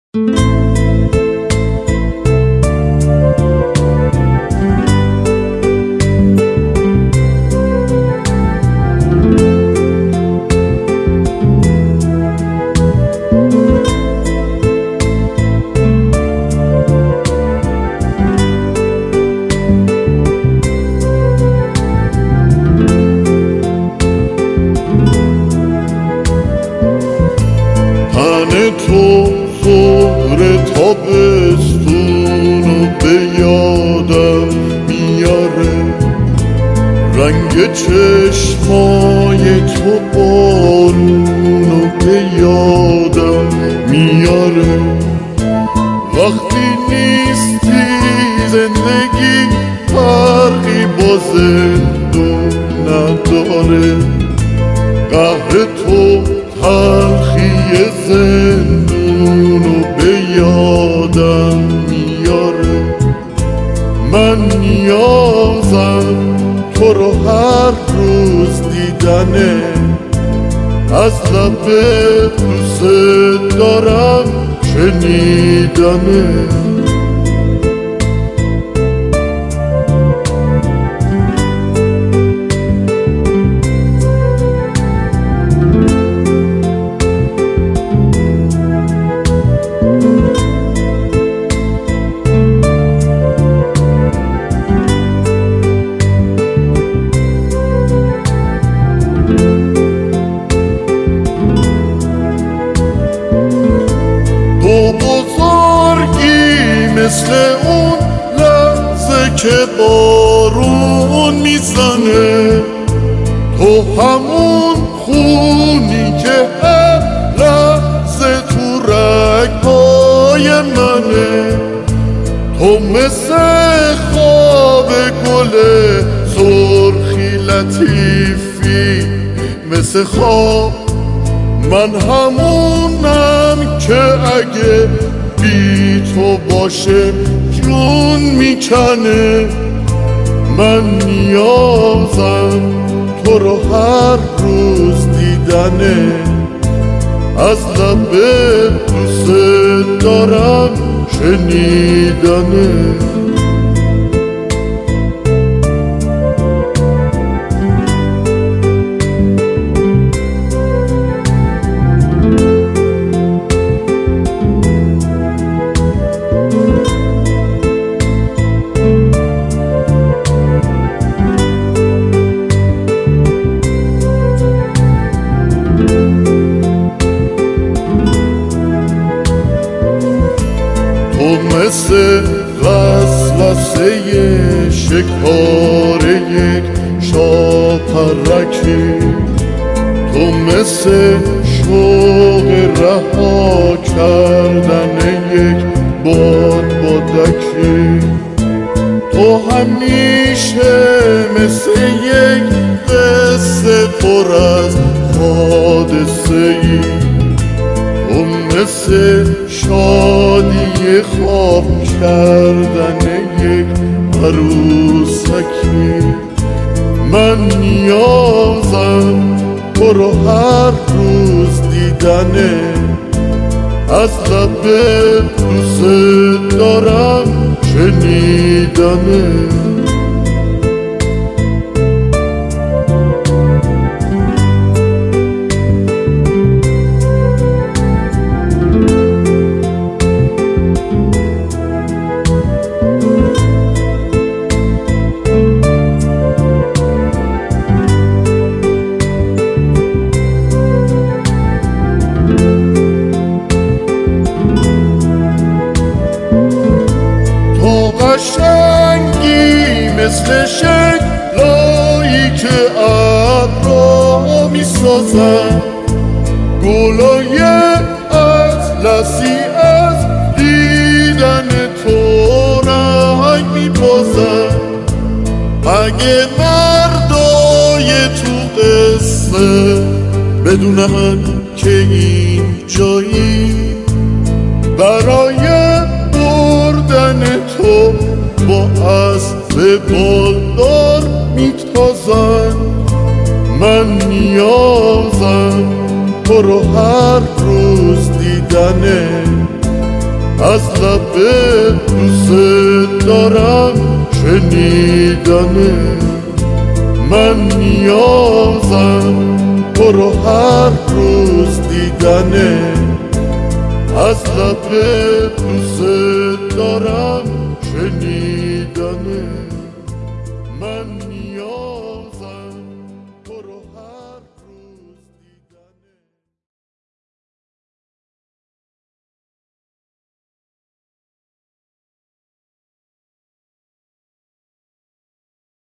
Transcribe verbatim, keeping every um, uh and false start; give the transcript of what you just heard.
تو ظهر تابستونو به یادم میاره، رنگ چشمای تو بارونو به یادم میاره. وقتی نیستی زندگی فرقی با زندون نداره، قهر تو تلخی زندونو به یادم میاره. من نیازم تو رو هر روز دیدنه، از لب دوست دارم شنیدنه. مثل اون لحظه که بارون میزنه، تو همون خونی که هر لحظه تو رگ‌های منه. تو مثل خواب گل سرخی لطیفی، مثل خواب من همونم که اگه بی تو باشه جون میکنه. من نیازم تو رو هر روز دیدنه، از لب دوست دارم شنیدنه. تو مثل وسوسه شکار یک شاپرکی، تو مثل شوق رها کردن یک باد بادکی. تو همیشه مثل یک قصه پر از حادثه ای، تو مثل شادی خواب کردن یک عروسکی. من نیازم تو رو هر روز دیدنه، از لب دوست دارم شنیدنه. قشنگی مثل شکلایی که ابرها میسازن، گلای اطلسی از دیدن تو رنگ میبازن. اگه مردای تو قصه بدونن که این جایی برای بردن تو با اسب بالدار میتازن. من نیازم تو رو هر روز دیدنه، از لبت دوست دارم شنیدنه. من نیازم برو هر روز دیدنه. از لبت دوست دارم شنیدنه. من